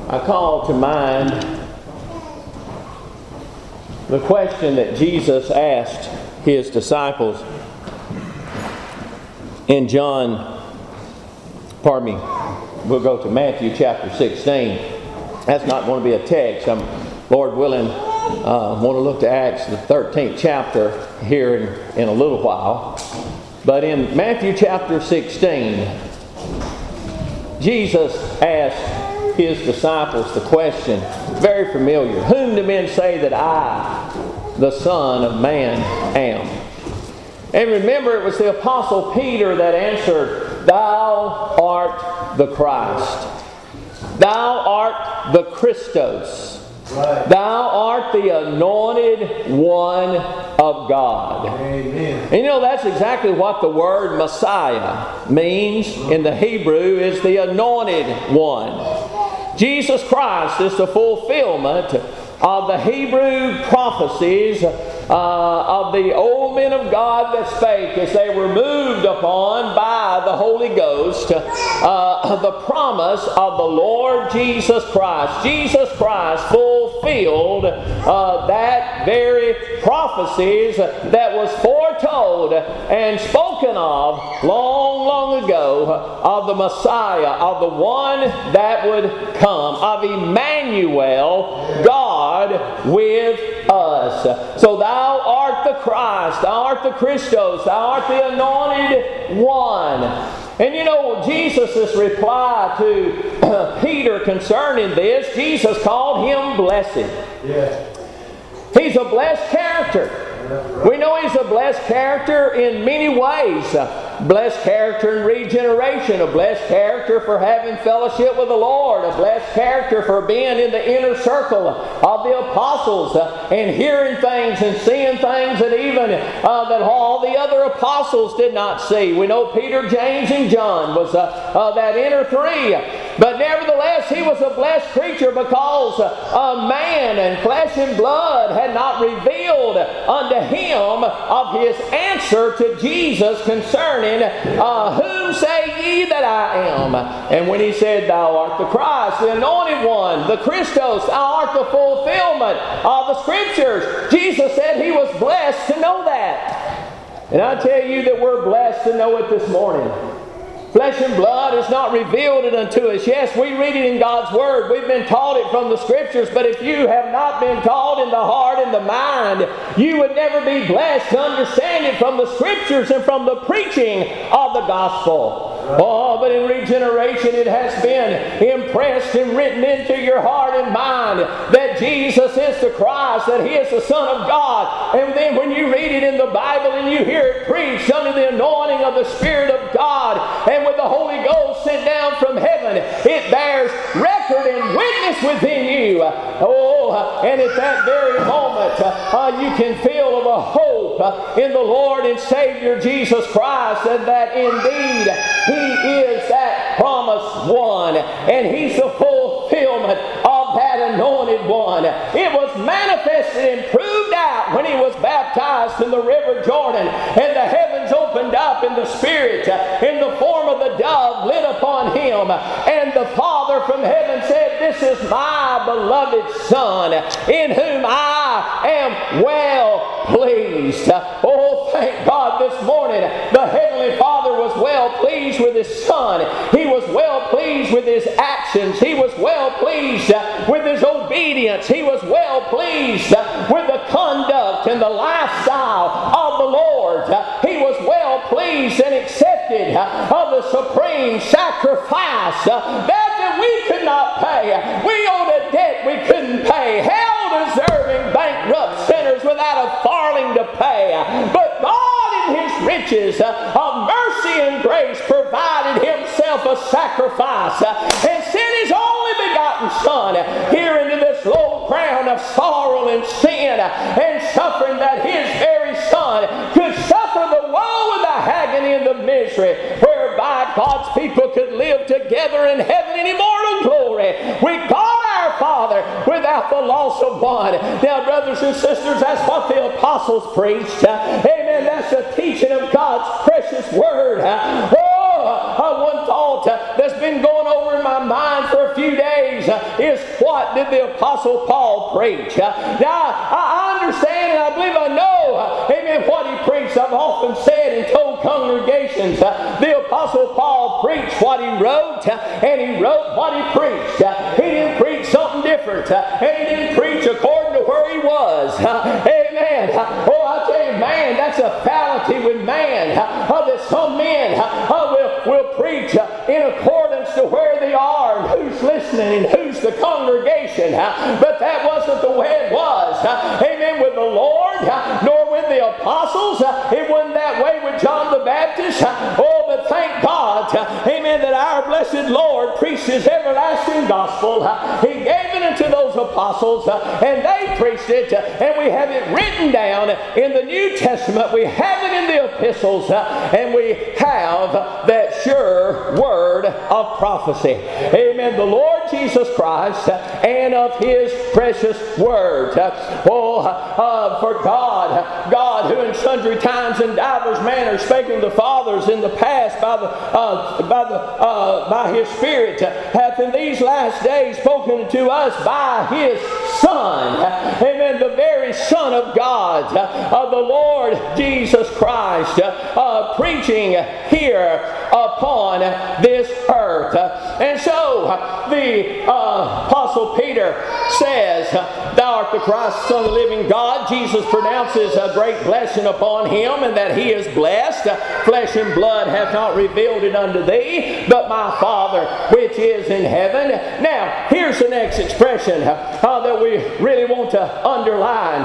I call to mind the question that Jesus asked his disciples in we'll go to Matthew chapter 16. That's not going to be a text. I'm, Lord willing, want to look to Acts, the 13th chapter here in a little while. But in Matthew chapter 16, Jesus asked his disciples the question, very familiar, whom do men say that I, the Son of Man, am? And remember, it was the Apostle Peter that answered, Thou art the Christ. Thou art the Christos. Right. Thou art the anointed one of God. Amen. And you know, that's exactly what the word Messiah means in the Hebrew, is the anointed one. Jesus Christ is the fulfillment of the Hebrew prophecies of the old men of God that spake as they were moved upon by the Holy Ghost, the promise of the Lord Jesus Christ. Jesus Christ fulfilled that very prophecies that was foretold and spoken of long ago of the Messiah, of the one that would come, of Emmanuel, God with us. So thou art the Christ, thou art the Christos, thou art the anointed one. And you know, Jesus' reply to Peter concerning this, Jesus called him blessed. Yeah. He's a blessed character. We know he's a blessed character in many ways. A blessed character in regeneration. A blessed character for having fellowship with the Lord. A blessed character for being in the inner circle of the apostles and hearing things and seeing things that even that all the other apostles did not see. We know Peter, James, and John was that inner three. But nevertheless, he was a blessed creature because man and flesh and blood had not revealed unto him of his answer to Jesus concerning whom say ye that I am? And when he said, Thou art the Christ, the anointed one, the Christos, thou art the fulfillment of the Scriptures, Jesus said he was blessed to know that. And I tell you that we're blessed to know it this morning. Flesh and blood has not revealed it unto us. Yes, we read it in God's Word. We've been taught it from the Scriptures. But if you have not been taught in the heart and the mind, you would never be blessed to understand it from the Scriptures and from the preaching of the gospel. Oh, but in regeneration it has been impressed and written into your heart and mind that Jesus is the Christ, that He is the Son of God. And then when you read it in the Bible and you hear it preached under the anointing of the Spirit of God and with the Holy Ghost sent down from heaven, it bears record and witness within you. Oh, and at that very moment you can feel of a hope in the Lord and Savior Jesus Christ, and that indeed He is that promised one, and He's the fulfillment of that anointed one. It was manifested and proved out when He was baptized in the river Jordan, and the heavens opened up in the Spirit in the form of the dove lit upon Him, and the Father from heaven said, This is my beloved Son, in whom I am well pleased. Oh, thank God this morning the Heavenly Father was well pleased with His Son. He was well pleased with His actions. He was well pleased with His obedience. He was well pleased with the conduct and the lifestyle of the Lord. He was well pleased and accepted of the supreme sacrifice that we could not pay. We owed a debt we couldn't pay. Hell-deserving bankrupt sinners without a farthing to pay. But God in His riches of mercy and grace provided Himself a sacrifice and sent His only begotten Son here into this low crown of sorrow and sin and suffering, that His very Son could suffer the woe and the agony and the misery whereby God's people could live together in heaven in immortal glory with God our Father without the loss of one. Now, brothers and sisters, that's what the apostles preached. Amen. That's the teaching of God's precious word. Oh, one thought that's been going over in my mind for a few days is, what did the Apostle Paul preach? Now, I understand and I believe I know, amen, what he preached. I've often said and told congregations, the Apostle Paul preached what he wrote, and he wrote what he preached. He didn't preach something different, and he didn't preach according to where he was. Amen. Oh, I tell you, man, that's a fallacy with man, that some men will preach in accordance to where they are and who's listening and who's the congregation. But that wasn't the way it was. Amen. With the Lord, nor with the apostles. It wasn't that way with John the Baptist. Oh, but thank God, amen, that our blessed Lord preached His everlasting gospel. He gave it unto those apostles, and they preached it, and we have it written down in the New Testament. We have it in the epistles, and we have that sure word of prophecy. Amen. The Lord Jesus Christ and of His precious word. For God who in sundry times and divers manners spake unto the fathers in the past by His Spirit, hath in these last days spoken to us by His Son. Amen. The very Son of God, the Lord Jesus Christ, preaching here upon this earth. And so the Apostle Peter says, Thou art the Christ, Son of the living God. Jesus pronounces a great blessing upon Him, and that He is blessed. Flesh and blood hath not revealed it unto thee, but my Father which is in heaven. Now, here's the next expression that we really want to underline,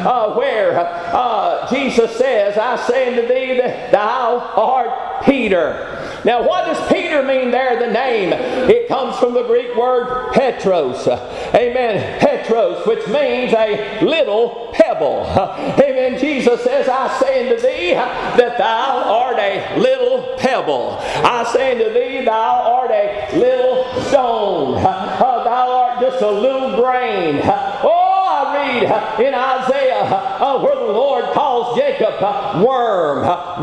where Jesus says, I say unto thee that thou art Peter. Now, what does Peter mean there, the name? It comes from the Greek word Petros. Amen. Petros, which means a little pebble. Amen. Jesus says, I say unto thee that thou art a little pebble. I say unto thee, thou art a little stone. Thou art just a little grain. I read in Isaiah where the Lord calls Jacob worm,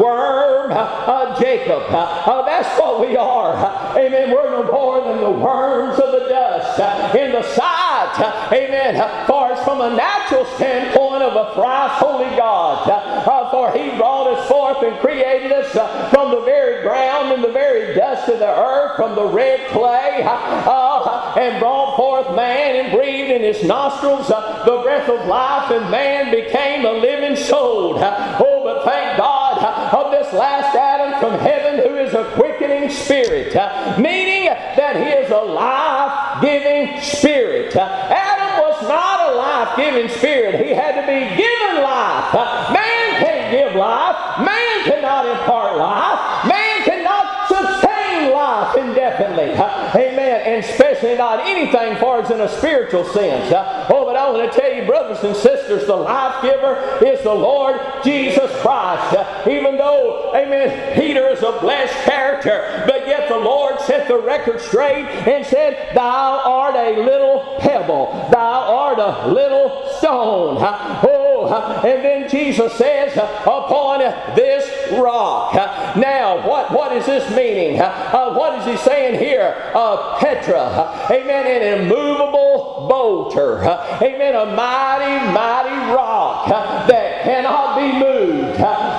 Jacob. That's what we are. Amen. We're no more than the worms of the dust in the sight. Amen. For it's from a natural standpoint of a thrice holy God. For He brought us forth and created us from the very ground and the very dust of the earth, from the red clay, and brought forth man and breathed in his nostrils the breath of life, and man became a living soul. Oh, but thank God of this last Adam from heaven, who is a quickening spirit, meaning that he is a life-giving spirit. Adam was not a life-giving spirit. He had to be given life. Man can't give life. Man cannot impart life. Man cannot sustain life indefinitely. Amen. And especially not anything for us in a spiritual sense. But I want to tell you, brothers and sisters, the life giver is the Lord Jesus Christ. Even though, amen, Peter is a blessed character, but yet the Lord set the record straight and said, Thou art a little pebble. Thou art a little stone. And then Jesus says, upon this rock. Now, what is this meaning? What is He saying here? Petra. Amen. An immovable boulder. Amen. A mighty, mighty rock that cannot be moved.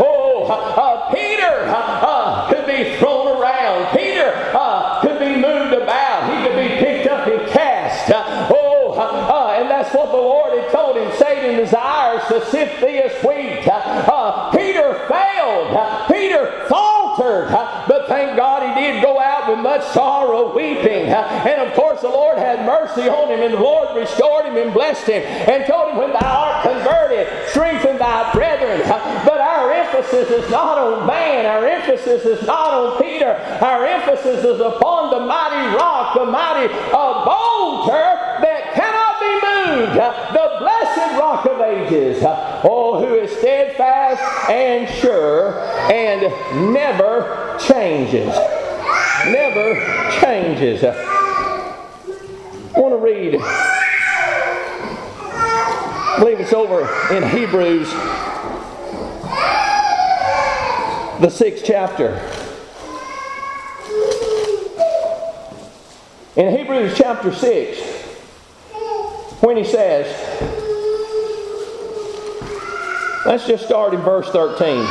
Peter could be thrown around. Peter could be moved about. He could be picked up and cast. And that's what the Lord had told him. Satan desires to sift thee as wheat. Peter failed. Peter faltered. But thank God he did go out with much sorrow, weeping. And of course the Lord had mercy on him, and the Lord restored him and blessed him and told him, when thou art converted, strengthen thy brethren. But our emphasis is not on man. Our emphasis is not on Peter. Our emphasis is upon the mighty rock, the mighty boulder that cannot be moved, the blessed rock of ages, who is steadfast and sure and never changes. Never changes. I want to read, I believe it's over in Hebrews, the 6th chapter. In Hebrews chapter 6, when he says, let's just start in verse 13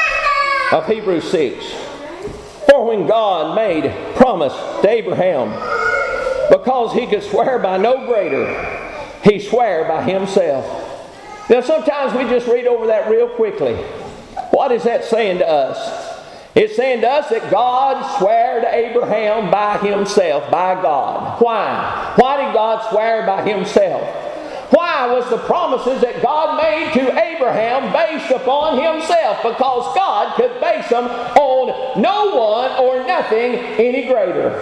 of Hebrews 6. For when God made promise to Abraham, because he could swear by no greater, he swore by himself. Now sometimes we just read over that real quickly. What is that saying to us? It's saying to us that God swore to Abraham by himself, by God. Why? Why did God swear by himself? Why was the promises that God made to Abraham based upon himself? Because God could base them on no one or nothing any greater.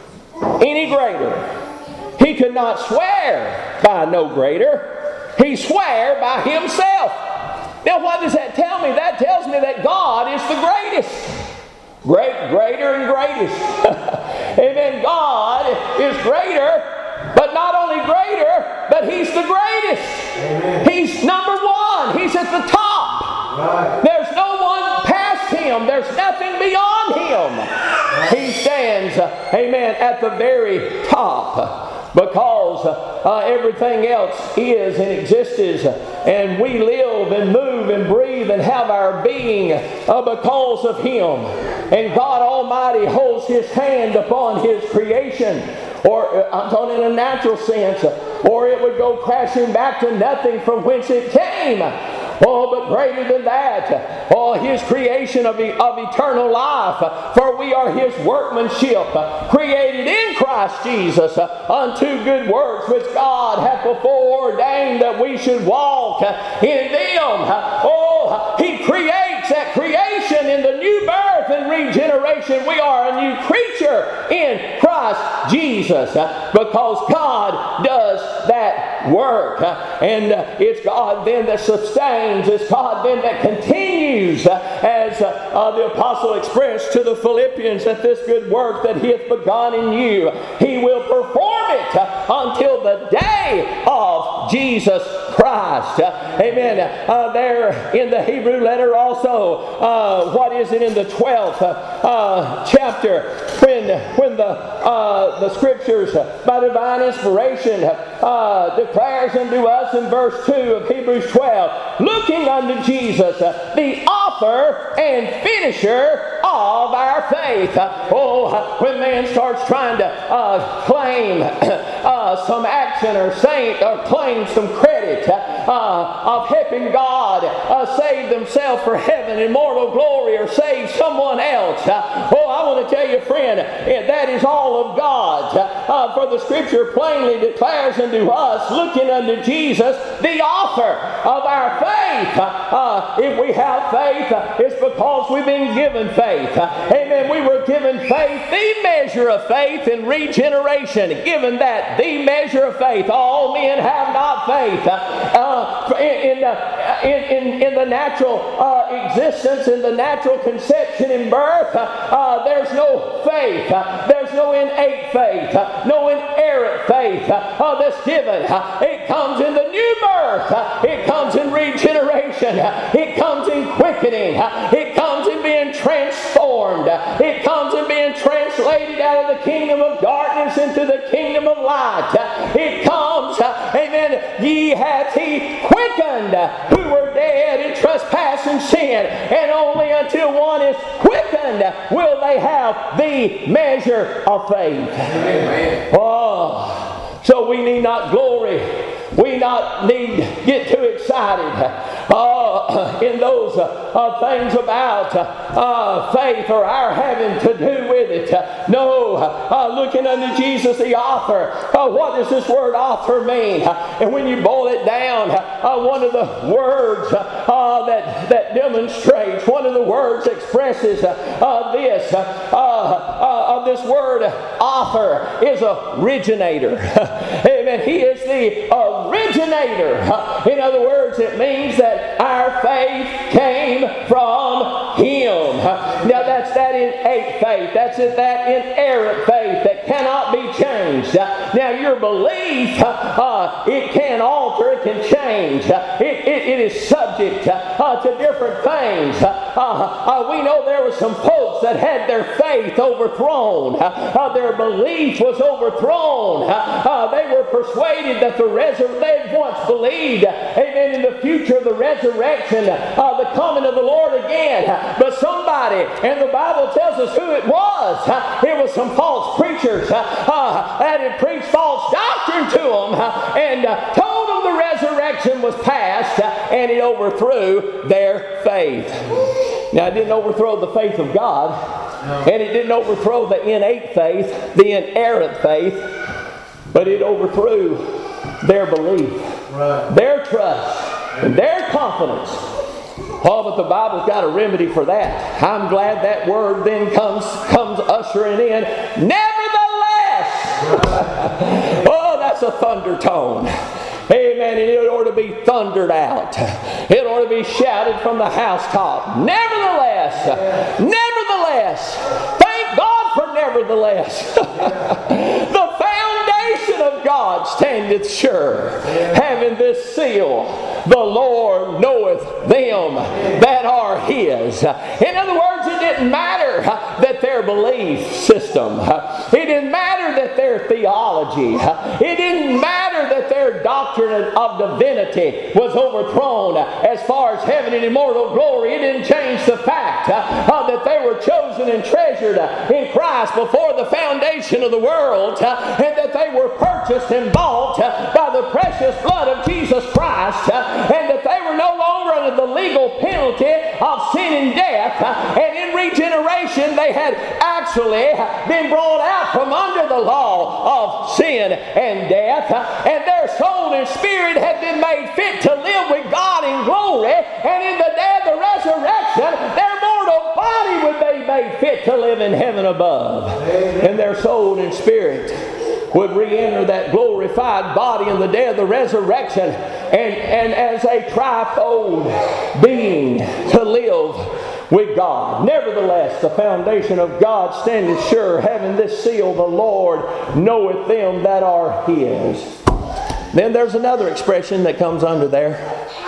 Any greater. He could not swear by no greater. He swore by himself. Now what does that tell me? That tells me that God is the greatest. Greater and greatest. Amen. God is greater, but not only greater, but He's the greatest. Amen. He's number one. He's at the top. Right. There's no one past Him. There's nothing beyond Him. Right. He stands, amen, at the very top. Because everything else is and exists, and we live and move and breathe and have our being because of Him. And God Almighty holds His hand upon His creation, or I'm talking in a natural sense, or it would go crashing back to nothing from whence it came. Oh, but greater than that, oh, His creation of eternal life. For we are His workmanship, created in Christ Jesus unto good works, which God hath before ordained that we should walk in them. Oh, He creates that creation in the new birth and regeneration. We are a new creature in Christ Jesus, because God does that work. And it's God then that sustains. It's God then that continues, as the apostle expressed to the Philippians, that this good work that He hath begun in you, He will perform it until the day of Jesus Christ. Amen. There in the Hebrew letter also, what is it in the 12th chapter, when the Scriptures by divine inspiration declares unto us in verse 2 of Hebrews 12, looking unto Jesus, the author and finisher of our faith. Oh, when man starts trying to claim some action or claim some credit of helping God save themselves for heaven, immortal glory, or save someone else. Oh, I want to tell you, friend, that is all of God. For the Scripture plainly declares unto us, looking unto Jesus, the author of our faith. If we have faith, it's because we've been given faith. Amen. We were given faith, the measure of faith in regeneration. Given that, the measure of faith. All men have not faith. In the natural existence, in the natural conception and birth, there's no faith. There's no innate faith, no inerrant faith that's given. It comes in the new birth. It comes in regeneration. It comes in quickening. It comes in being transformed. It comes in being translated out of the kingdom of darkness into the kingdom of light. It comes, amen, ye hath He quickened who were dead in trespass and sin, and only until one is quickened will they have the measure of faith. Amen. Oh, so we need not glory. We not need to get too excited in those things about faith or our having to do with it. No, looking unto Jesus the author. What does this word author mean? And when you boil it down, one of the words that demonstrates, one of the words expresses this word author is originator. Amen. He is the originator. In other words, it means that our faith came from Him. Now that's that innate faith. That's that inerrant faith that cannot be changed. Now your belief, it can alter, it can change. It is subject to different things. We know there were some folks folks that had their faith overthrown. Their belief was overthrown. They were persuaded that they had once believed, amen, in the future of the resurrection, the coming of the Lord again. But somebody, and the Bible tells us who it was. It was some false preachers that had preached false doctrine to them and told them the resurrection was past, and it overthrew their faith. Now, it didn't overthrow the faith of God, and it didn't overthrow the innate faith, the inerrant faith, but it overthrew their belief, their trust, and their confidence. Oh, but the Bible's got a remedy for that. I'm glad that word then comes ushering in. Nevertheless! Oh, that's a thunder tone. Amen. And it ought to be thundered out. It ought to be shouted from the housetop. Nevertheless! Nevertheless! Thank God for nevertheless! The foundation of God standeth sure, having this seal: the Lord knoweth them that are His. In other words, it didn't matter that their belief system, it didn't matter that their theology, it didn't matter that their doctrine of divinity was overthrown as far as heaven and immortal glory. It didn't change the fact that they were chosen and treasured in Christ before the foundation of the world, and that they were purchased and bought by the precious blood of Jesus Christ, and that they were no longer under the legal penalty of sin and death, and in regeneration they had actually been brought out from under the law of sin and death, and their soul and spirit had been made fit to live with God in glory, and in the day of the resurrection their mortal body would be made fit to live in heaven above. Amen. And their soul and spirit would re-enter that glorified body in the day of the resurrection, and as a trifold being to live with God. Nevertheless, the foundation of God standeth sure, having this seal: the Lord knoweth them that are His. Then there's another expression that comes under there.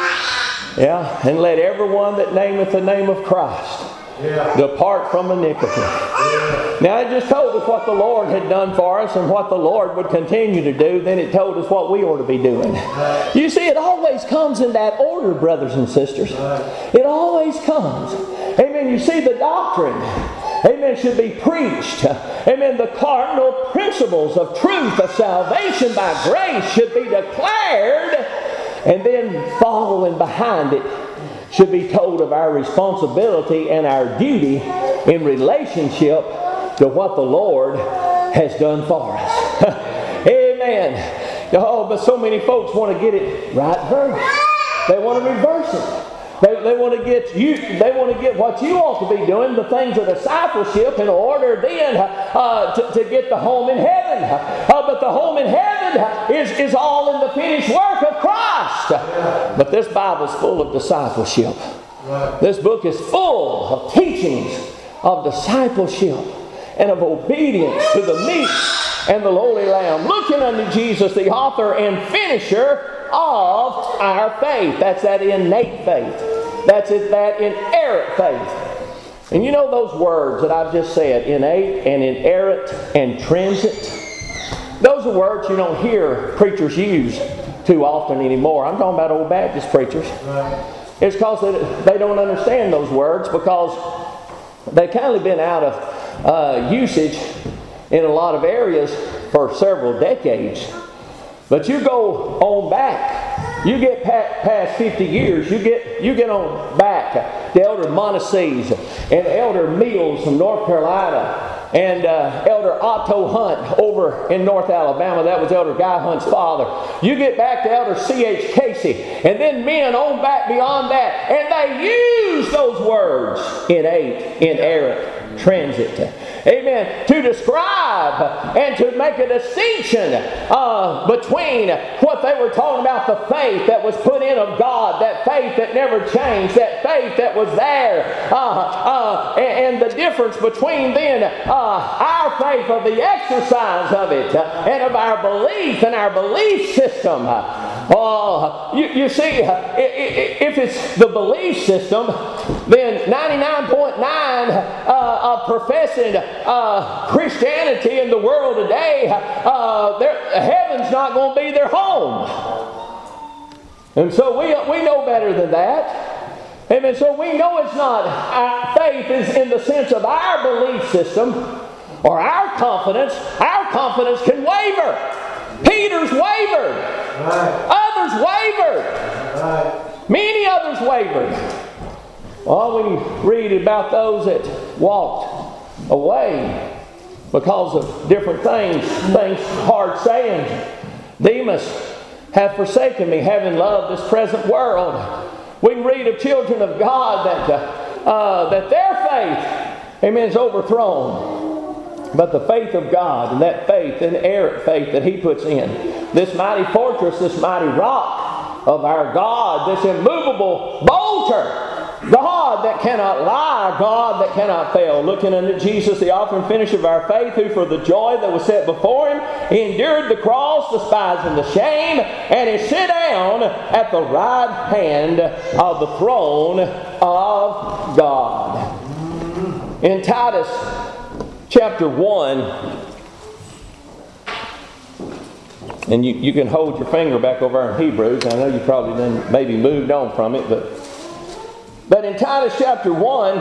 Yeah, and let everyone that nameth the name of Christ depart from iniquity. Now, it just told us what the Lord had done for us and what the Lord would continue to do. Then it told us what we ought to be doing. You see, it always comes in that order, brothers and sisters. It always comes. Amen. You see, the doctrine, amen, should be preached. Amen. The cardinal principles of truth, of salvation by grace, should be declared, and then following behind it should be told of our responsibility and our duty in relationship to what the Lord has done for us. Amen. Oh, but so many folks want to get it right verse. They want to reverse it. They want to get you. They want to get what you ought to be doing, the things of discipleship, in order then to get the home in heaven. But the home in heaven is all in the finished work of Christ. But this Bible's full of discipleship. This book is full of teachings of discipleship and of obedience to the meek and the lowly lamb, looking unto Jesus, the author and finisher of our faith. That's that innate faith. That's it, that inerrant faith. And you know those words that I've just said, innate and inerrant and transit? Those are words you don't hear preachers use too often anymore. I'm talking about old Baptist preachers. It's because they don't understand those words, because they've kind of been out of usage in a lot of areas for several decades. But you go on back, you get past 50 years, you get on back to Elder Monacees and Elder Mills from North Carolina, and Elder Otto Hunt over in North Alabama. That was Elder Guy Hunt's father. You get back to Elder C.H. Casey, and then men on back beyond that, and they use those words, innate, inerrant, transit. Amen. To describe and to make a distinction between what they were talking about, the faith that was put in of God, that faith that never changed, that faith that was there, and the difference between then our faith of the exercise of it and of our belief and our belief system. You see, if it's the belief system, then 99.9 of professing Christianity in the world today, heaven's not going to be their home. And so we know better than that. Amen. So we know it's not, our faith is in the sense of our belief system or our confidence. Our confidence can waver. Peter's wavered. Right. Others wavered. Right. Many others wavered. Well, we read about those that walked away because of different things hard sayings. Demas hath forsaken me, having loved this present world. We can read of children of God that their faith, amen, is overthrown. But the faith of God, and that faith, inerrant faith that He puts in, this mighty fortress, this mighty rock of our God, this immovable bolter, God that cannot lie, God that cannot fail. Looking unto Jesus, the author and finisher of our faith, who for the joy that was set before Him endured the cross, despising the shame, and is set down at the right hand of the throne of God. In Titus chapter 1, and you can hold your finger back over in Hebrews. I know you probably done maybe moved on from it, but in Titus chapter 1,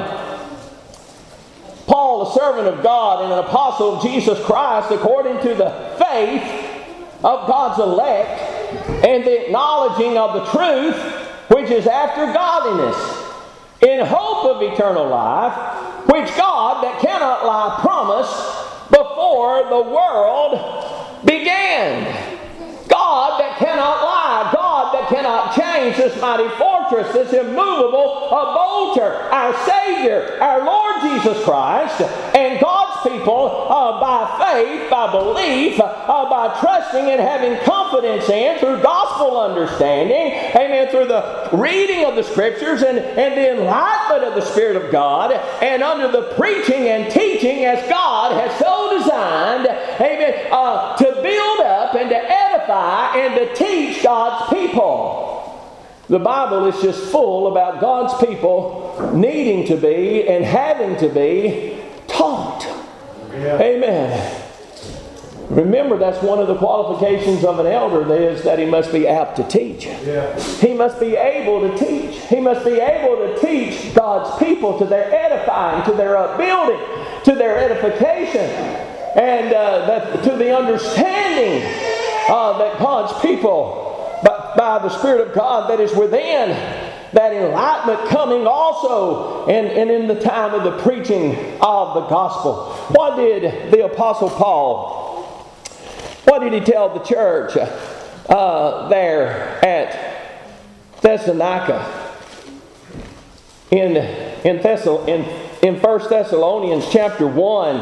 Paul, a servant of God and an apostle of Jesus Christ, according to the faith of God's elect and the acknowledging of the truth which is after godliness, in hope of eternal life, which God that cannot lie promised before the world began. God that cannot lie, God that cannot change, this mighty fortress, this immovable bolter, our Savior, our Lord Jesus Christ, and God's people by faith, by belief, by trusting and having confidence in, through gospel understanding, amen, through the reading of the Scriptures and the enlightenment of the Spirit of God, and under the preaching and teaching as God has so designed, amen, to build up and to edify and to teach God's people. The Bible is just full about God's people needing to be and having to be taught. Yeah. Amen. Remember, that's one of the qualifications of an elder, is that he must be apt to teach. Yeah. He must be able to teach. He must be able to teach God's people to their edifying, to their upbuilding, to their edification, and to the understanding that God's people, by the Spirit of God that is within, that enlightenment coming also, and in the time of the preaching of the gospel. What did the Apostle Paul, what did he tell the church there at Thessalonica? In 1 Thessalonians chapter 1,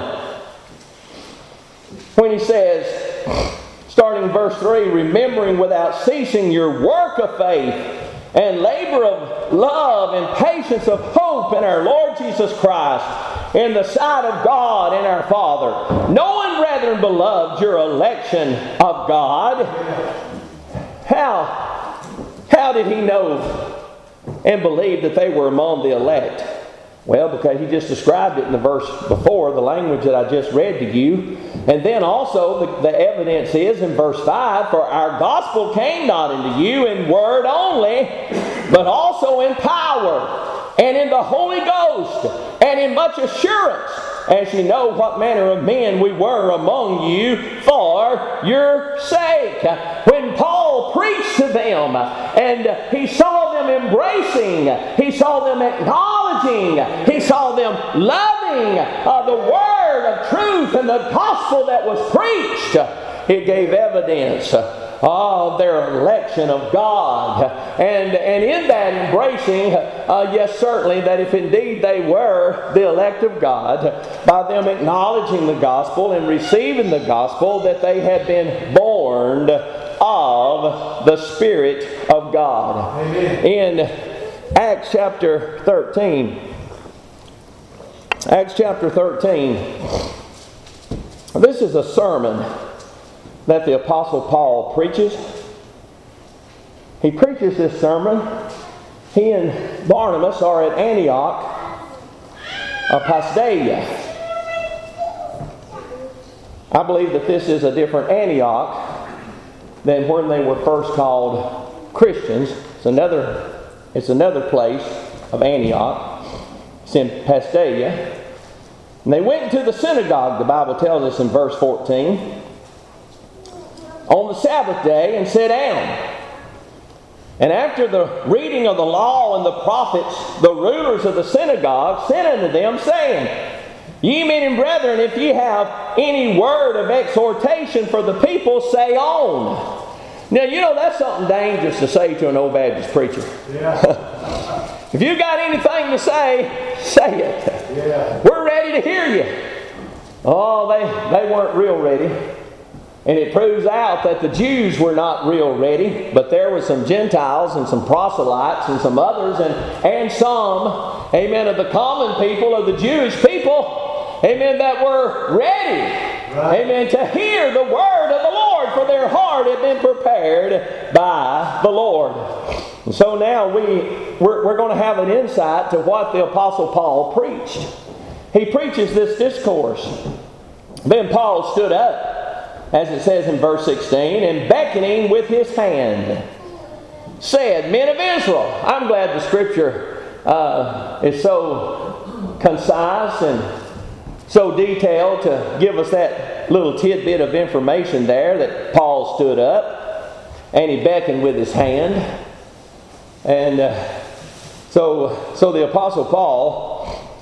when he says, starting verse 3, remembering without ceasing your work of faith and labor of love and patience of hope in our Lord Jesus Christ in the sight of God and our Father, knowing, brethren beloved, your election of God. How did he know and believe that they were among the elect? Well, because he just described it in the verse before, the language that I just read to you. And then also the evidence is in verse 5, for our gospel came not unto you in word only, but also in power, and in the Holy Ghost, and in much assurance, as you know what manner of men we were among you for your sake. When Paul preached to them, and he saw them embracing, he saw them acknowledging, he saw them loving the word of truth and the gospel that was preached, it gave evidence of their election of God. And in that embracing, yes, certainly, that if indeed they were the elect of God, by them acknowledging the gospel and receiving the gospel, that they had been born of the Spirit of God. Amen. In Acts chapter 13, this is a sermon that the Apostle Paul preaches. He preaches this sermon he and Barnabas are at Antioch of Pisidia. I believe that this is a different Antioch than when they were first called Christians. It's another place of Antioch. It's in Pisidia. And they went into the synagogue, the Bible tells us in verse 14, on the Sabbath day and sat down. And after the reading of the law and the prophets, the rulers of the synagogue sent unto them, saying, Ye men and brethren, if ye have any word of exhortation for the people, say on. Now, you know, that's something dangerous to say to an old Baptist preacher. Yeah. If you got anything to say, say it. Yeah. We're ready to hear you. Oh, they weren't real ready. And it proves out that the Jews were not real ready, but there were some Gentiles and some proselytes and some others and some, amen, of the common people, of the Jewish people, amen, that were ready, right, amen, to hear the word of the Lord, for their heart had been prepared by the Lord. And so now we're going to have an insight to what the Apostle Paul preached. He preaches this discourse. Then Paul stood up, as it says in verse 16, and beckoning with his hand, said, Men of Israel. I'm glad the Scripture is so concise and so detailed to give us that little tidbit of information there, that Paul stood up and he beckoned with his hand. And so the Apostle Paul,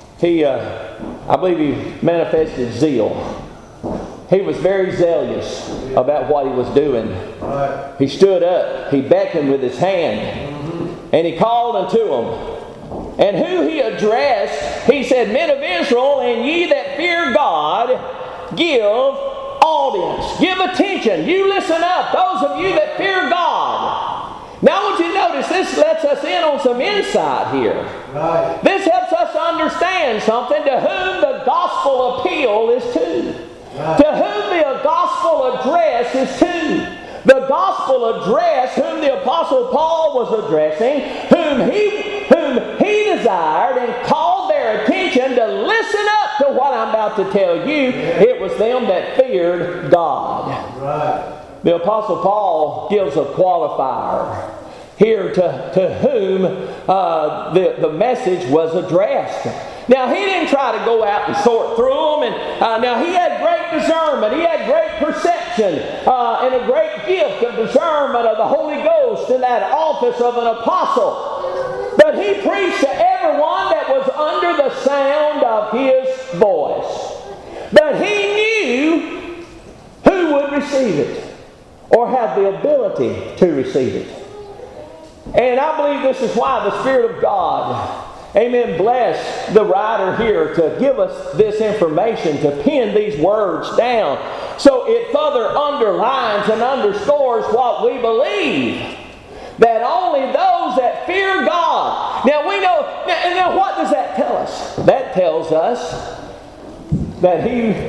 I believe he manifested zeal. He was very zealous about what he was doing. Right. He stood up. He beckoned with his hand. And he called unto them. And who he addressed, he said, Men of Israel, and ye that fear God, give audience. Give attention. You listen up. Those of you that fear God. Now I want you to notice this lets us in on some insight here. Right. This helps us understand something, to whom the gospel appeal is to. Right. To whom the gospel address is to. The gospel address whom the Apostle Paul was addressing, whom he desired and called their attention to listen up to what I'm about to tell you. It was them that feared God. Right. The Apostle Paul gives a qualifier here to whom the message was addressed. Now, he didn't try to go out and sort through them. And now, he had great discernment. He had great perception and a great gift of discernment of the Holy Ghost in that office of an apostle. But he preached to everyone that was under the sound of his voice. But he knew who would receive it or have the ability to receive it. And I believe this is why the Spirit of God, amen, bless the writer here to give us this information, to pen these words down, so it further underlines and underscores what we believe, that only those that fear God. Now we know, now what does that tell us? That tells us that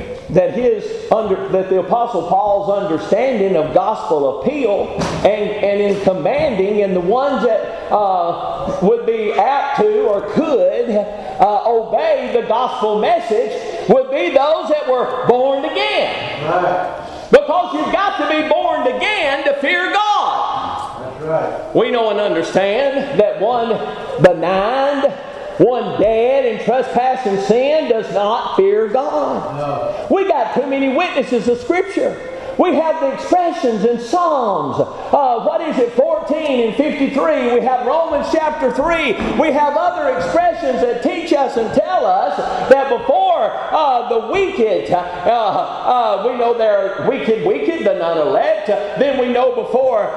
the Apostle Paul's understanding of gospel appeal and in commanding, and the ones that would be apt to or could obey the gospel message would be those that were born again. Right. Because you've got to be born again to fear God. That's right. We know and understand that one benign, one dead in trespass and sin does not fear God. No. We got too many witnesses of Scripture. We have the expressions in Psalms. 14 and 53. We have Romans chapter 3. We have other expressions that teach us and tell us that before the wicked, we know they're wicked, the non-elect. Then we know before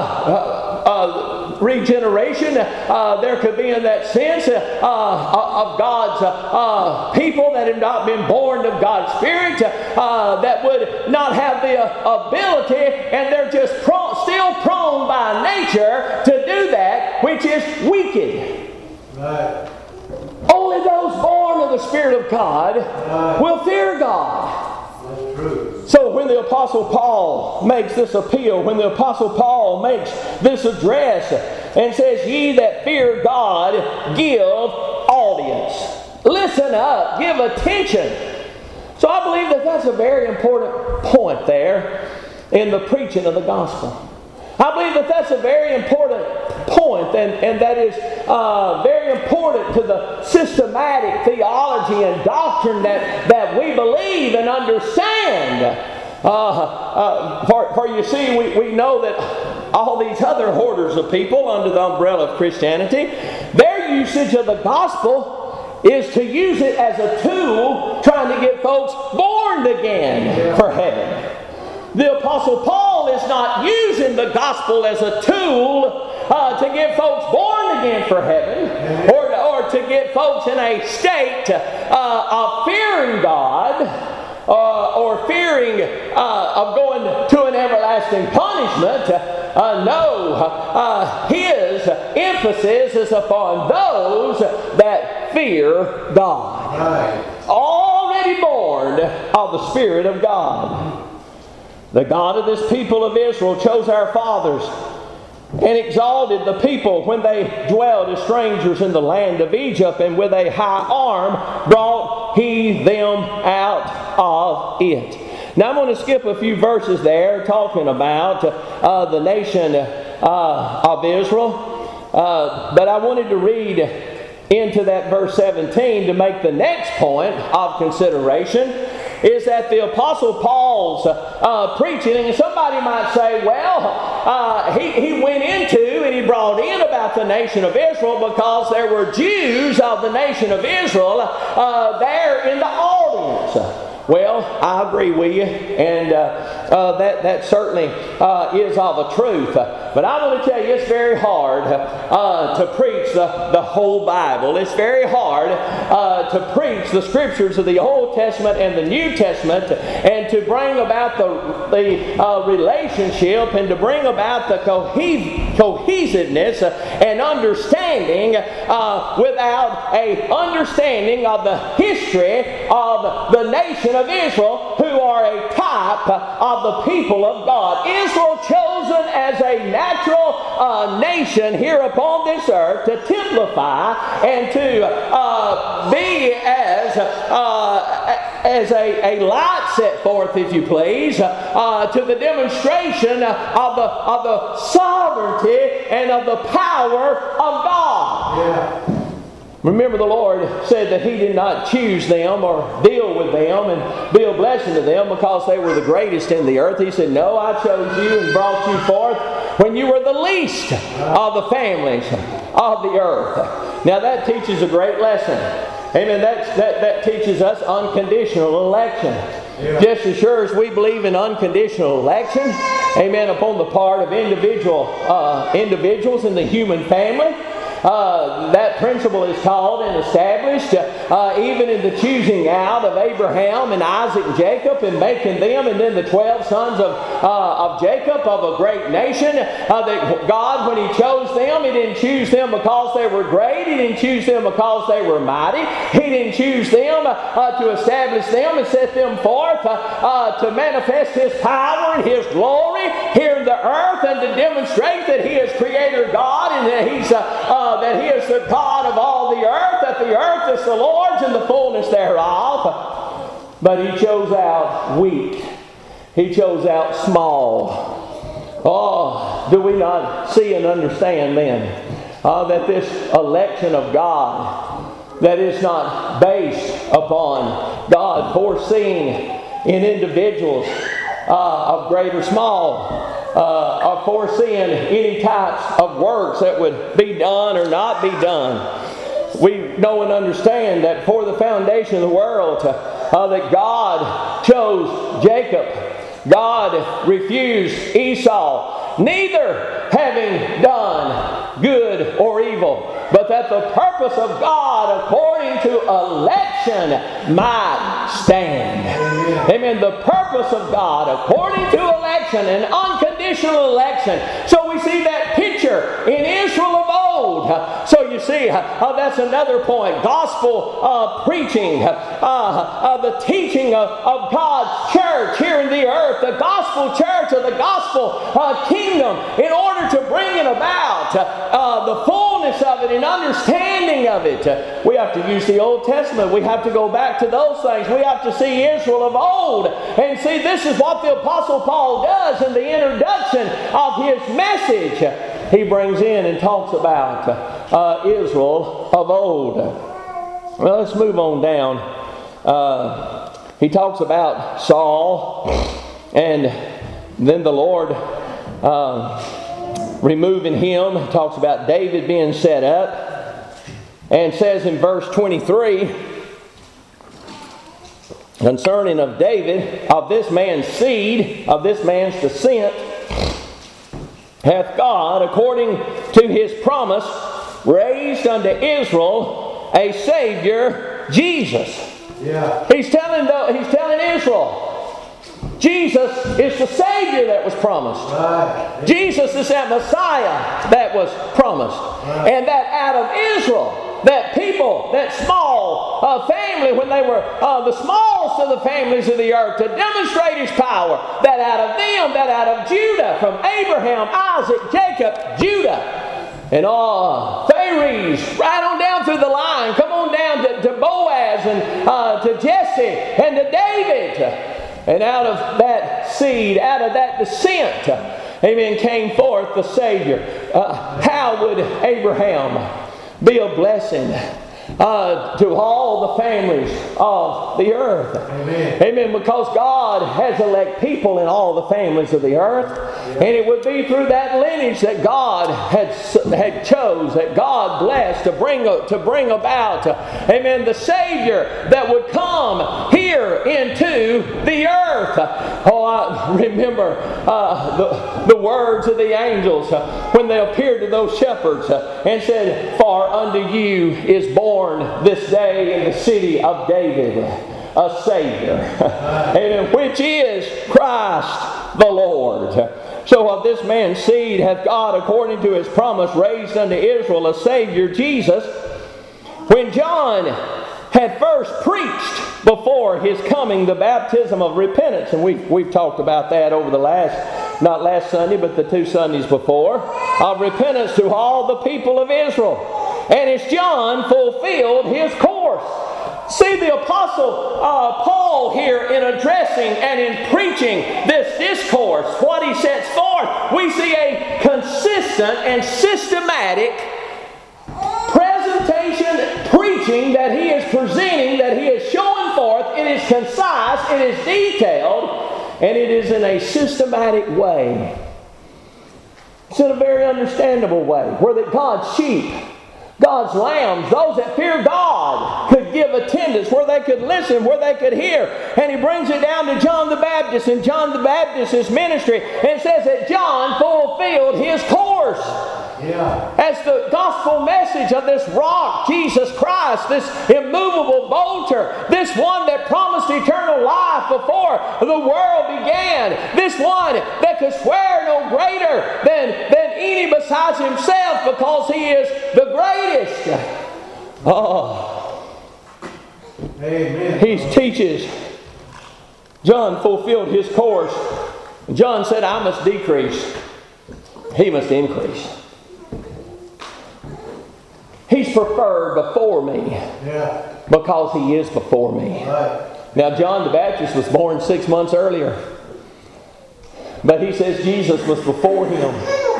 regeneration, there could be in that sense of God's people that have not been born of God's Spirit, that would not have the ability, and they're just still prone by nature to do that which is wicked. Right. Only those born of the Spirit of God will fear God. That's true. So when the Apostle Paul makes this appeal, when the Apostle Paul makes this address, and says, "Ye that fear God, give audience." Listen up, give attention. So I believe that that's a very important point there in the preaching of the gospel. I believe that that's a very important point, and that is very important to the systematic theology and doctrine that we believe and understand. For you see, we know that all these other hoarders of people under the umbrella of Christianity, their usage of the gospel is to use it as a tool trying to get folks born again for heaven. The Apostle Paul is not using the gospel as a tool to get folks born again for heaven, or to get folks in a state of fearing God, or fearing of going to an everlasting punishment. No, his emphasis is upon those that fear God. Right. Already born of the Spirit of God. The God of this people of Israel chose our fathers and exalted the people when they dwelled as strangers in the land of Egypt, and with a high arm brought he them out of it. Now I'm going to skip a few verses there talking about the nation of Israel, but I wanted to read into that verse 17 to make the next point of consideration, is that the Apostle Paul's preaching, and somebody might say, well, he went into and he brought in about the nation of Israel because there were Jews of the nation of Israel there in the audience. Well, I agree with you, and that certainly is of a truth. But I want to tell you, it's very hard to preach the whole Bible. It's very hard to preach the Scriptures of the Old Testament and the New Testament, and to bring about the relationship, and to bring about the cohesiveness and understanding without a understanding of the history of the nation of Israel, who are a type of the people of God. Israel chosen as a natural nation here upon this earth to typify and to be as a light set forth, if you please, to the demonstration of the sovereignty and of the power of God. Yeah. Remember, the Lord said that He did not choose them or deal with them and be a blessing to them because they were the greatest in the earth. He said, no, I chose you and brought you forth when you were the least of the families of the earth. Now that teaches a great lesson. Amen. That teaches us unconditional election. Yeah. Just as sure as we believe in unconditional election, amen, upon the part of individuals in the human family, that principle is called and established even in the choosing out of Abraham and Isaac and Jacob, and making them and then the 12 sons of Jacob of a great nation. That God, when He chose them, He didn't choose them because they were great. He didn't choose them because they were mighty. He didn't choose them to establish them and set them forth to manifest His power and His glory here in the earth, and to demonstrate that He is Creator God, and that He is the God of all the earth, that the earth is the Lord's and the fullness thereof. But He chose out weak. He chose out small. Oh, do we not see and understand then that this election of God, that is not based upon God foreseeing in individuals of great or small, of foreseeing any types of works that would be done or not be done. We know and understand that for the foundation of the world, that God chose Jacob. God refused Esau, neither having done good or evil, but that the purpose of God according to election might stand. Amen. The purpose of God according to election, and unconditional election. So we see that picture in Israel of old. So you see, that's another point. Gospel preaching, the teaching of God's church here in the earth, the gospel church of the gospel kingdom, in order to bring it about about the fullness of it and understanding of it, we have to use the Old Testament. We have to go back to those things. We have to see Israel of old. And see, this is what the Apostle Paul does in the introduction of his message. He brings in and talks about Israel of old. Well, let's move on down. He talks about Saul, and then the Lord removing him. He talks about David being set up, and says in verse 23, concerning of David, of this man's seed, of this man's descent, hath God, according to his promise, raised unto Israel a Savior, Jesus. Yeah. He's telling Israel, Jesus is the Savior that was promised. Right. Jesus is that Messiah that was promised. Right. And that out of Israel, that people, that small family, when they were the smallest of the families of the earth, to demonstrate His power, that out of them, that out of Judah, from Abraham, Isaac, Jacob, Judah, and Phares, right on down through the line, come on down to Boaz, and to Jesse, and to David. And out of that seed, out of that descent, amen, came forth the Savior. How would Abraham be a blessing to all the families of the earth? Amen. Amen. Because God has elect people in all the families of the earth. And it would be through that lineage that God had chose, that God blessed to bring about, amen, the Savior that would come here into the earth. Oh, I remember the words of the angels when they appeared to those shepherds and said, "For unto you is born this day in the city of David a Savior, amen, which is Christ the Lord." So of this man's seed hath God, according to His promise, raised unto Israel a Savior, Jesus. When John had first preached before his coming the baptism of repentance, and we've talked about that over the not last Sunday, but the 2 Sundays before, of repentance to all the people of Israel. And as John fulfilled his course. See, the Apostle Paul here, in addressing and in preaching this discourse, what he sets forth, we see a consistent and systematic presentation, preaching that he is presenting, that he is showing forth. It is concise, it is detailed, and it is in a systematic way. It's in a very understandable way, where that God's sheep, God's lambs, those that fear God, could give attendance, where they could listen, where they could hear. And he brings it down to John the Baptist and John the Baptist's ministry, and says that John fulfilled his course. Yeah. As the gospel message of this rock, Jesus Christ, this immovable bolter, this one that promised eternal life before the world began, this one that could swear no greater than any besides Himself, because He is the greatest. Oh, amen. He teaches. John fulfilled his course. John said, "I must decrease, He must increase." He's preferred before me, because He is before me. Right. Now, John the Baptist was born 6 months earlier, but he says Jesus was before him.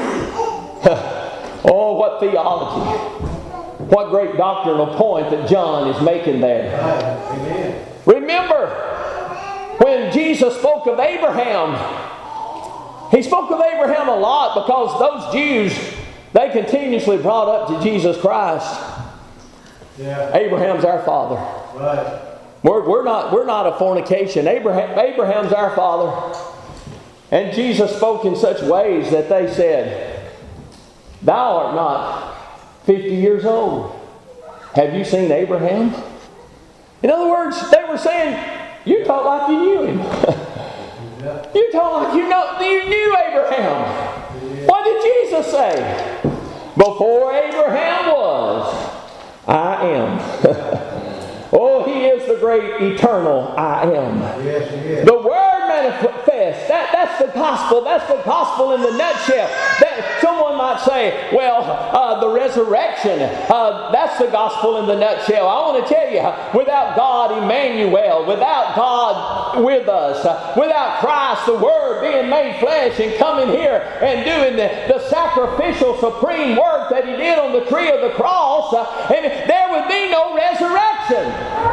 Oh, what theology! What great doctrinal point that John is making there. Right. Amen. Remember, when Jesus spoke of Abraham, He spoke of Abraham a lot, because those Jews, they continuously brought up to Jesus Christ. Yeah. Abraham's our father. Right. We're not a fornication. Abraham's our father. And Jesus spoke in such ways that they said, "Thou art not 50 years old. Have you seen Abraham?" In other words, they were saying, "You talk like you knew him." You talk like you knew Abraham. What did Jesus say? "Before Abraham was, I am." Oh, He is the great eternal I am. Yes, He is. The Word manifest. That's the gospel. That's the gospel in the nutshell. That someone might might say, well, the resurrection, that's the gospel in the nutshell. I want to tell you, without God, Emmanuel, without God with us, without Christ, the Word being made flesh and coming here and doing the sacrificial supreme work that He did on the tree of the cross, and there would be no resurrection.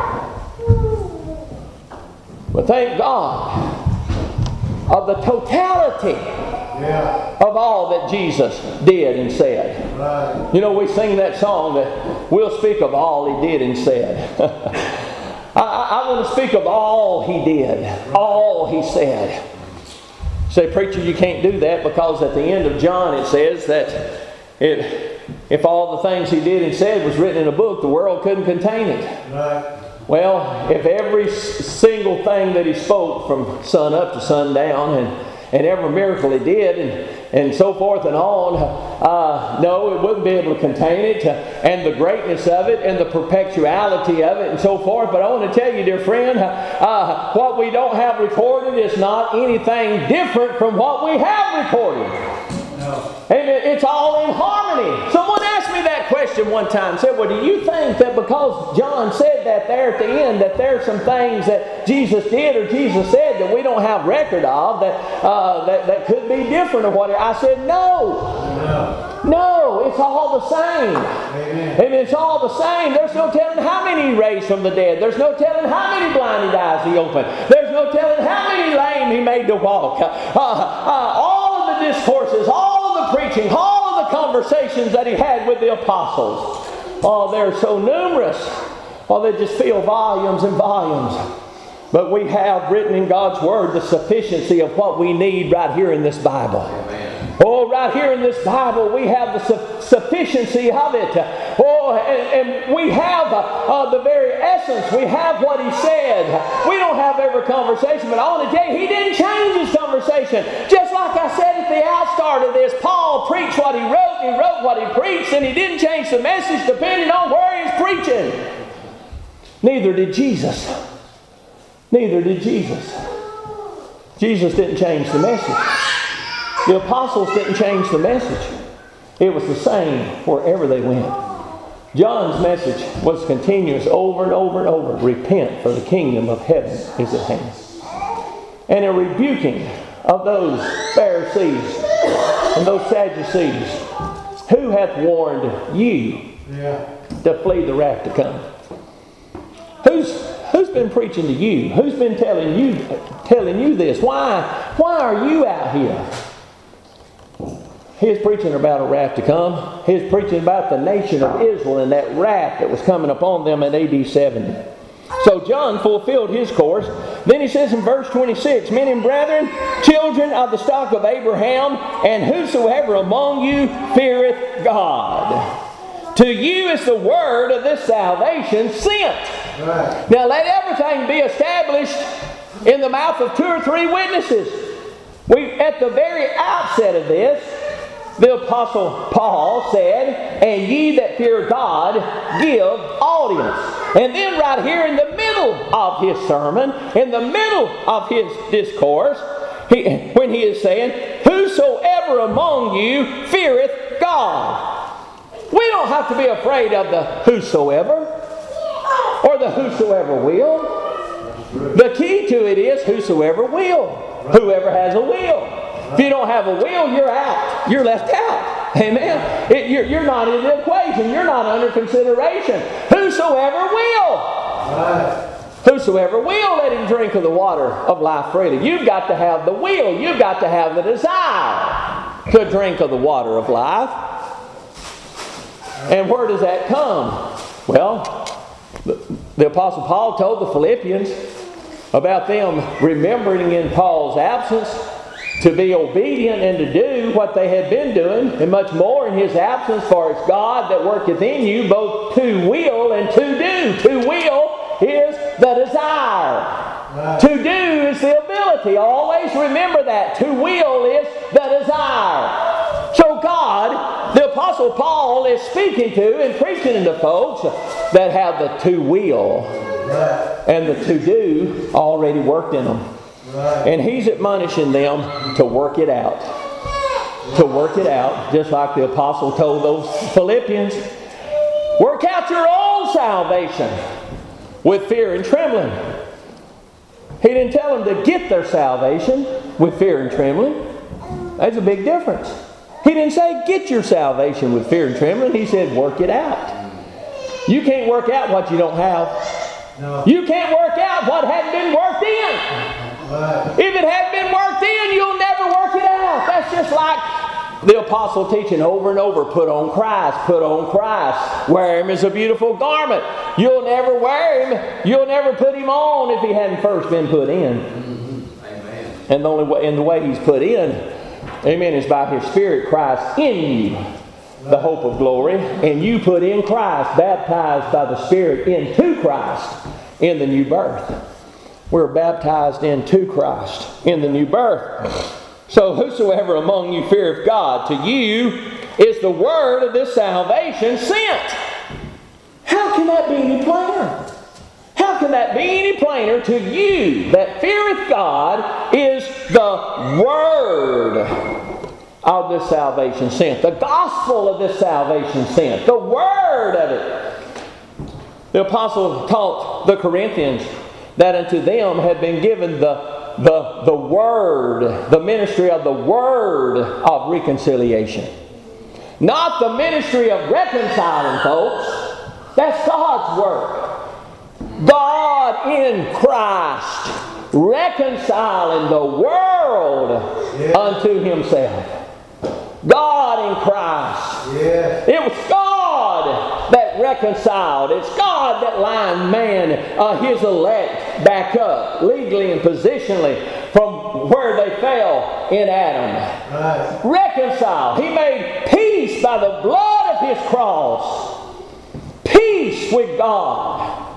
But thank God of the totality of all that Jesus did and said. Right. You know, we sing that song that we'll speak of all He did and said. I want to speak of all He did, all He said. Say, preacher, you can't do that, because at the end of John it says that if all the things He did and said was written in a book, the world couldn't contain it. Right. Well, if every single thing that He spoke from sun up to sundown and every miracle He did and so forth and on, no, it wouldn't be able to contain it, and the greatness of it and the perpetuality of it and so forth. But I want to tell you, dear friend, what we don't have recorded is not anything different from what we have recorded. No. And it's all in harmony. Someone asked me that question one time. Said, well, do you think that because John said that there at the end, that there are some things that Jesus did or Jesus said that we don't have record of, that could be different or whatever? I said, no. No, it's all the same. Amen. And it's all the same. There's no telling how many He raised from the dead. There's no telling how many blinded eyes He opened. There's no telling how many lame He made to walk. All of the discourses, all of the preaching, all of the conversations that He had with the apostles. Oh, they're so numerous. Oh, they just fill volumes and volumes. But we have written in God's Word the sufficiency of what we need right here in this Bible. Amen. Oh, right here in this Bible we have the sufficiency of it. Oh, and we have the very essence. We have what He said. We don't have every conversation, but I want to tell you, He didn't change His conversation. Just like I said at the outstart of this, Paul preached what he wrote what he preached, and he didn't change the message depending on where he's preaching. Neither did Jesus. Neither did Jesus. Jesus didn't change the message. The apostles didn't change the message. It was the same wherever they went. John's message was continuous over and over and over. Repent, for the kingdom of heaven is at hand. And a rebuking of those Pharisees and those Sadducees. Who hath warned you to flee the wrath to come? Who's been preaching to you? Who's been telling you this? Why are you out here? He's preaching about a wrath to come. He's preaching about the nation of Israel and that wrath that was coming upon them in AD 70. So John fulfilled his course. Then he says in verse 26, Men and brethren, children of the stock of Abraham, and whosoever among you feareth God. To you is the word of this salvation sent. Right. Now let everything be established in the mouth of 2 or 3 witnesses. At the very outset of this, the Apostle Paul said, And ye that fear God, give audience. And then right here in the middle of his sermon, in the middle of his discourse, when he is saying, Whosoever among you feareth God. We don't have to be afraid of the whosoever or the whosoever will. The key to it is whosoever will. Whoever has a will. If you don't have a will, you're out. You're left out. Amen? You're not in the equation. You're not under consideration. Whosoever will. Right. Whosoever will, let him drink of the water of life freely. You've got to have the will. You've got to have the desire to drink of the water of life. And where does that come? Well, the Apostle Paul told the Philippians about them remembering in Paul's absence to be obedient and to do what they had been doing, and much more in his absence, for it's God that worketh in you both to will and to do. To will is the desire. Right. To do is the ability. Always remember that. To will is the desire. So God, the Apostle Paul, is speaking to and preaching to folks that have the to will and the to do already worked in them. Right. And he's admonishing them to work it out. to work it out, just like the apostle told those Philippians. Work out your own salvation with fear and trembling. He didn't tell them to get their salvation with fear and trembling. That's a big difference. He didn't say get your salvation with fear and trembling. He said work it out. You can't work out what you don't have. No. You can't work out what hadn't been worked in. Right. If it hadn't been worked in, you'll never work it out. That's just like the apostle teaching over and over, put on Christ, put on Christ. Wear Him as a beautiful garment. You'll never wear Him. You'll never put Him on if He hadn't first been put in. Mm-hmm. Amen. And the only way, and the way He's put in, amen, is by His Spirit, Christ in you, the hope of glory. And you put in Christ, baptized by the Spirit into Christ in the new birth. We're baptized into Christ in the new birth. So whosoever among you feareth God, to you is the word of this salvation sent. How can that be any plainer? How can that be any plainer? To you that feareth God is the word of this salvation sent. The gospel of this salvation sent. The word of it. The apostle taught the Corinthians that unto them had been given the word, the ministry of the word of reconciliation. Not the ministry of reconciling folks. That's God's work. God in Christ reconciling the world unto Himself. God in Christ. Yeah. It was God that reconciled. It's God that lined man, His elect, back up legally and positionally from where they fell in Adam. Right. Reconciled. He made peace by the blood of His cross. Peace with God.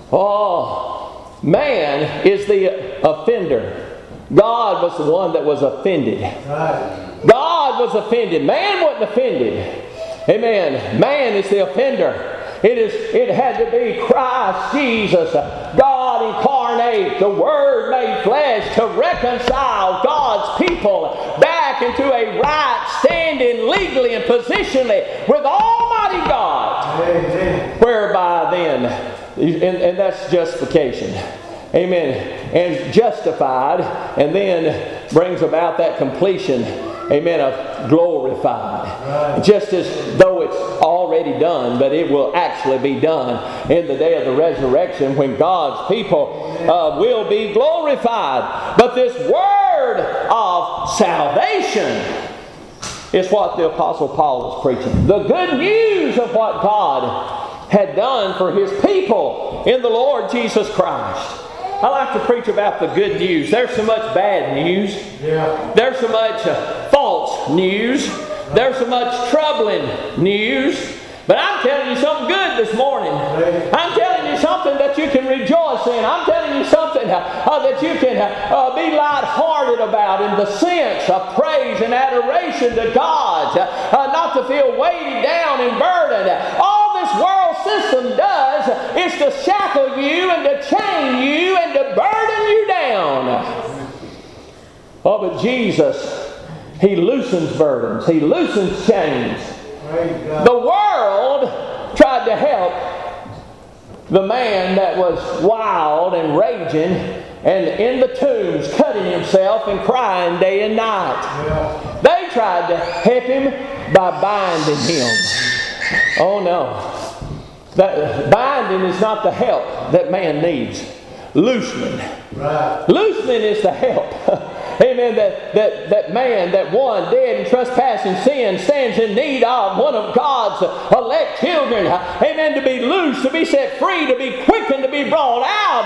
Oh, man is the offender. God was the one that was offended. Right. God was offended. Man wasn't offended. Amen. Man is the offender. It had to be Christ Jesus, God incarnate, the Word made flesh, to reconcile God's people back into a right standing legally and positionally with Almighty God. Amen. Whereby then, and that's justification. Amen. And justified, and then brings about that completion, amen, of glorified. Right. Just as though it's already done, but it will actually be done in the day of the resurrection when God's people will be glorified. But this word of salvation is what the Apostle Paul was preaching. The good news of what God had done for His people in the Lord Jesus Christ. I like to preach about the good news. There's so much bad news. Yeah. There's so much false news. There's so much troubling news. But I'm telling you something good this morning. I'm telling you something that you can rejoice in. I'm telling you something that you can be lighthearted about in the sense of praise and adoration to God. Not to feel weighted down and burdened. All this world system does is to shackle you and to chain you and to burden you down. Oh, but Jesus, He loosens burdens. He loosens chains. The world tried to help the man that was wild and raging and in the tombs cutting himself and crying day and night. Yeah. They tried to help him by binding him. Oh no. That binding is not the help that man needs. Loosening. Right. Loosening is the help. Amen. That man, that one dead in trespassing sin, stands in need of, one of God's elect children. Amen. To be loosed, to be set free, to be quickened, to be brought out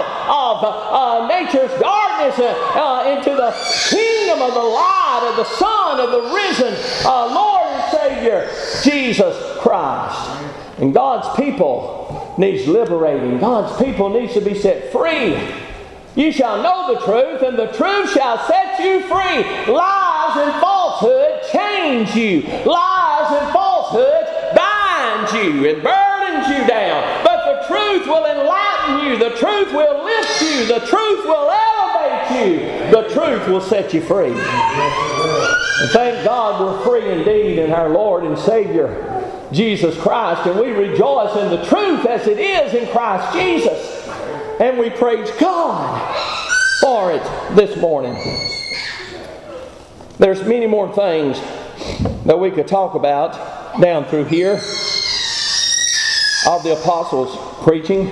of nature's darkness into the kingdom of the light of the Son of the risen Lord and Savior, Jesus Christ. And God's people needs liberating. God's people needs to be set free. You shall know the truth, and the truth shall set you free. Lies and falsehood change you. Lies and falsehood bind you and burdens you down. But the truth will enlighten you. The truth will lift you. The truth will elevate you. The truth will set you free. And thank God we're free indeed in our Lord and Savior, Jesus Christ. And we rejoice in the truth as it is in Christ Jesus. And we praise God for it this morning. There's many more things that we could talk about down through here of the apostles' preaching.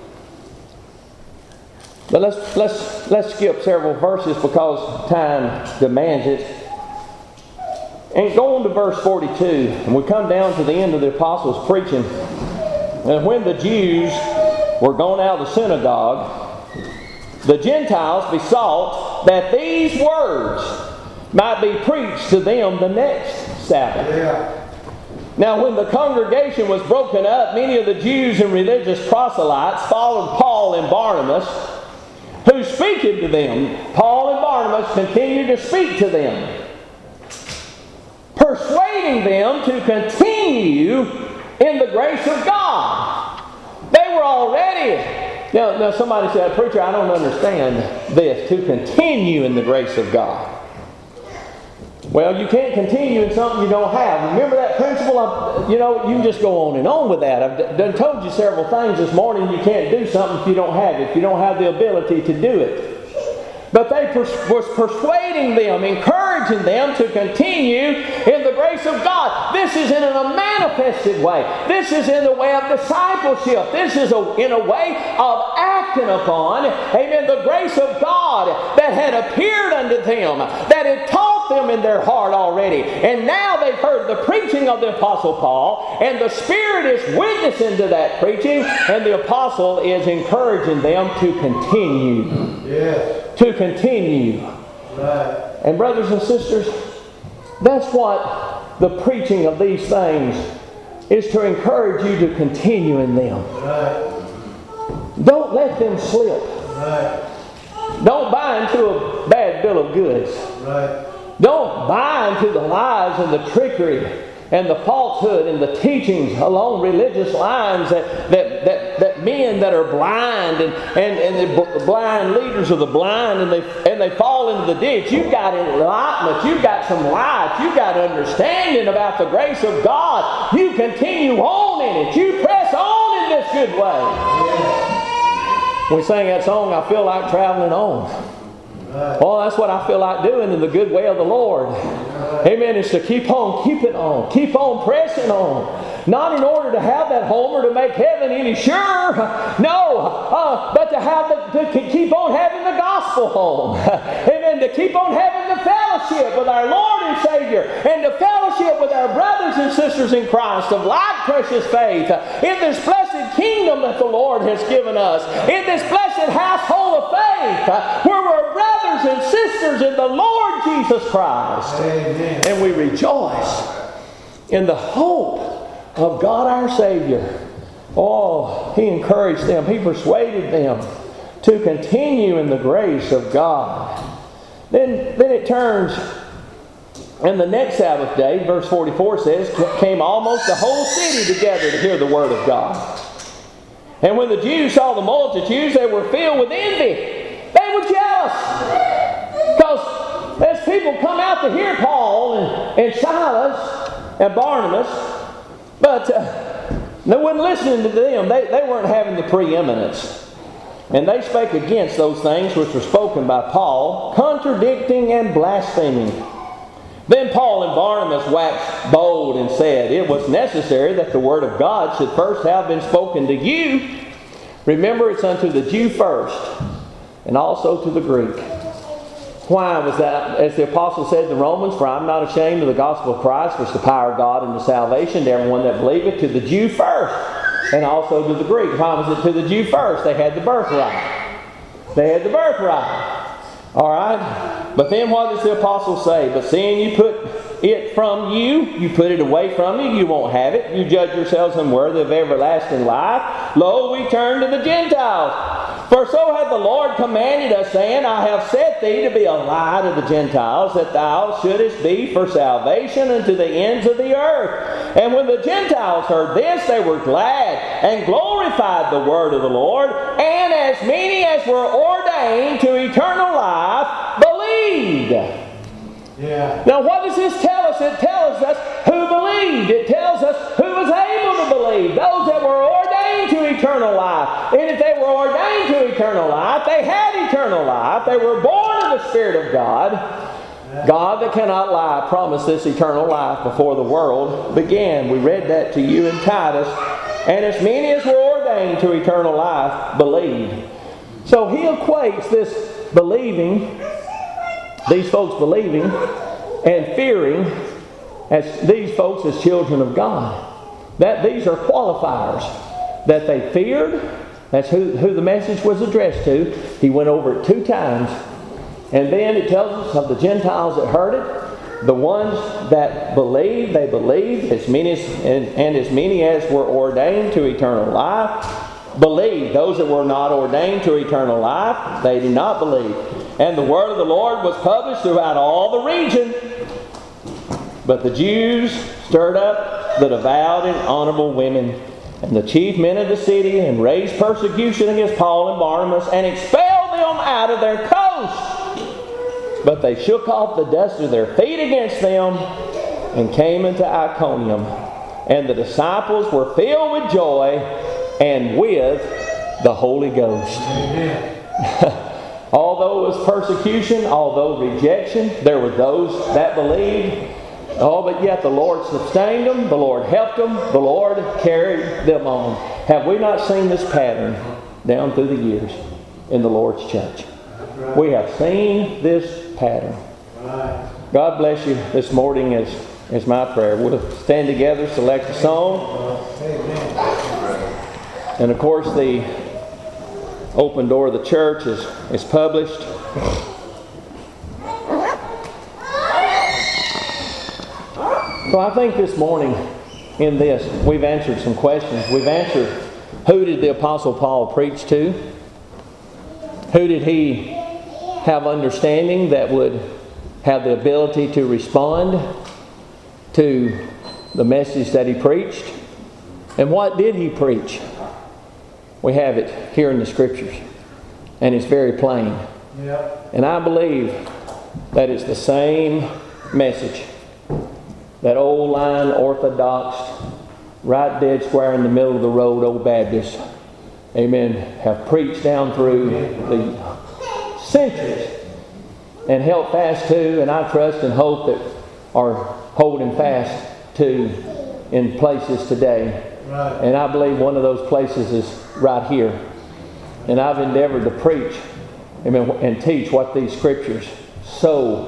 But let's skip several verses because time demands it. And go on to verse 42. And we come down to the end of the apostles' preaching. And when the Jews were gone out of the synagogue, the Gentiles besought that these words might be preached to them the next Sabbath. Yeah. Now when the congregation was broken up, many of the Jews and religious proselytes followed Paul and Barnabas, who speaking to them. Paul and Barnabas continued to speak to them, persuading them to continue in the grace of God. They were already... Now somebody said, "Preacher, I don't understand this, to continue in the grace of God." Well, you can't continue in something you don't have. Remember that principle? You can just go on and on with that. I've done told you several things this morning. You can't do something if you don't have it, if you don't have the ability to do it. But they was persuading them, encouraging them to continue in the grace of God. This is in a manifested way. This is in the way of discipleship. This is in a way of acting upon, amen, the grace of God that had appeared unto them, that had taught them in their heart already. And now they've heard the preaching of the Apostle Paul, and the Spirit is witnessing to that preaching, and the Apostle is encouraging them to continue. Yes. To continue. Right. And brothers and sisters, that's what the preaching of these things is, to encourage you to continue in them. Right. Don't let them slip. Right. Don't buy into a bad bill of goods. Right. Don't buy into the lies and the trickery and the falsehood and the teachings along religious lines that men that are blind and the blind leaders of the blind, and they fall into the ditch. You've got enlightenment, you've got some light, you've got understanding about the grace of God. You continue on in it. You press on in this good way. When we sang that song, I feel like traveling on. Well, that's what I feel like doing in the good way of the Lord. Amen. It's to keep on keeping on. Keep on pressing on. Not in order to have that home or to make heaven any surer. No. But to keep on having the gospel home. Amen. To keep on having the fellowship with our Lord and Savior. And the fellowship with our brothers and sisters in Christ of like precious faith. In this blessed kingdom that the Lord has given us. In this blessed household of faith. Where we're brothers and sisters in the Lord Jesus Christ. Amen. And we rejoice in the hope of God our Savior. Oh, He encouraged them. He persuaded them to continue in the grace of God. Then it turns, and the next Sabbath day, verse 44 says, came almost the whole city together to hear the word of God. And when the Jews saw the multitudes, they were filled with envy. They were jealous. Because as people come out to hear Paul and Silas and Barnabas, but they weren't listening to them. They weren't having the preeminence. And they spake against those things which were spoken by Paul, contradicting and blaspheming. Then Paul and Barnabas waxed bold and said, it was necessary that the word of God should first have been spoken to you. Remember, it's unto the Jew first, and also to the Greek. Why was that? As the apostle said to the Romans, for I am not ashamed of the gospel of Christ, which is the power of God unto salvation to everyone that believeth, to the Jew first, and also to the Greek. Why was it to the Jew first? They had the birthright. They had the birthright. Alright? But then what does the apostle say? But seeing you put it from you, you put it away from you, you won't have it. You judge yourselves unworthy of everlasting life. Lo, we turn to the Gentiles. For so hath the Lord commanded us, saying, I have set thee to be a light of the Gentiles, that thou shouldest be for salvation unto the ends of the earth. And when the Gentiles heard this, they were glad, and glorified the word of the Lord. And as many as were ordained to eternal life believed believed. Yeah. Now what does this tell us? It tells us who believed. It tells us who was able to believe. Those that were ordained to eternal life. And if they were ordained to eternal life, they had eternal life. They were born of the Spirit of God. God that cannot lie promised this eternal life before the world began. We read that to you in Titus. And as many as were ordained to eternal life believed. So he equates this believing, these folks believing and fearing, as these folks as children of God. That these are qualifiers. That they feared, that's who the message was addressed to. He went over it 2 times. And then it tells us of the Gentiles that heard it. The ones that believed, they believed, as many as were ordained to eternal life believed. Those that were not ordained to eternal life, they did not believe. And the word of the Lord was published throughout all the region. But the Jews stirred up the devout and honorable women and the chief men of the city, and raised persecution against Paul and Barnabas, and expelled them out of their coast. But they shook off the dust of their feet against them, and came into Iconium. And the disciples were filled with joy and with the Holy Ghost. Although it was persecution, although rejection, there were those that believed. Oh, but yet the Lord sustained them, the Lord helped them, the Lord carried them on. Have we not seen this pattern down through the years in the Lord's church? We have seen this pattern. God bless you this morning is my prayer. We'll stand together, select a song. And of course the open door of the church is published. So I think this morning in this, we've answered some questions. We've answered, who did the Apostle Paul preach to? Who did he have understanding that would have the ability to respond to the message that he preached? And what did he preach? We have it here in the Scriptures. And it's very plain. Yep. And I believe that it's the same message that old line Orthodox, right dead square in the middle of the road old Baptists, amen, have preached down through the centuries and held fast to, and I trust and hope that are holding fast to in places today. Right. And I believe one of those places is right here. And I've endeavored to preach, amen, and teach what these Scriptures so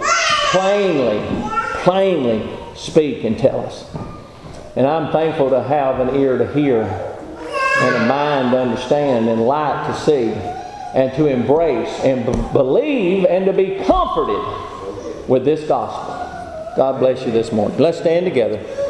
plainly speak and tell us. And I'm thankful to have an ear to hear and a mind to understand and light to see and to embrace and believe and to be comforted with this gospel. God bless you this morning. Let's stand together.